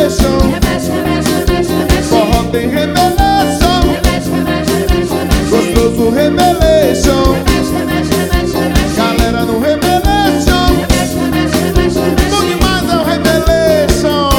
remeleixão. Forró tem remeleixão. Gostoso remeleixão. Galera no remeleixão. Bom demais é o remeleixão.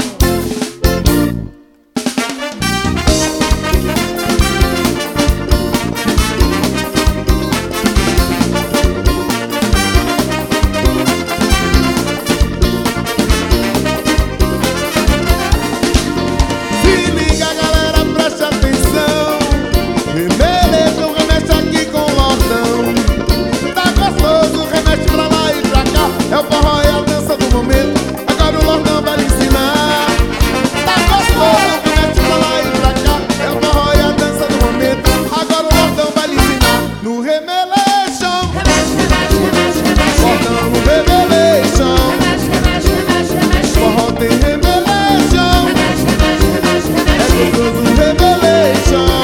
Se liga, galera, preste atenção. Remeleixão, remexe aqui com o lordão. Tá gostoso, remexe pra lá e pra cá. É o forró e a dança do momento. Agora o lordão vai lhe ensinar. Tá gostoso, remexe pra lá e pra cá. É o forró e a dança do momento. Agora o lordão vai lhe ensinar. No remeleixão, lordão no remeleixão. Forró tem remeleixão. É gostoso remeleixão.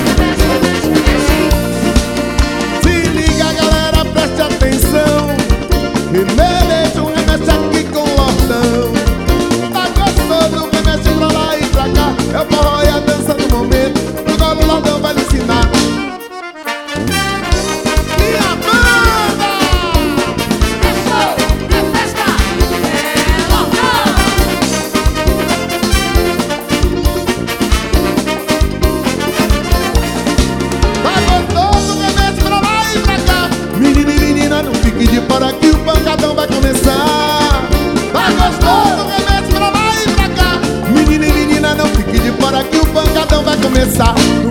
Se liga, galera, preste atenção. Remeleixão, remexe aqui com o lordão. Tá gostoso, remexe pra lá e pra cá. É o forró e a dança do momento. Agora o lordão vai lhe ensinar. E a banda? Tá gostoso, remexe pra lá e pra cá. Menino e menina, não fique de fora que o pancadão vai começar. Tá gostoso, remexe pra lá e pra cá. Menino e menina, não fique de fora que o pancadão vai começar.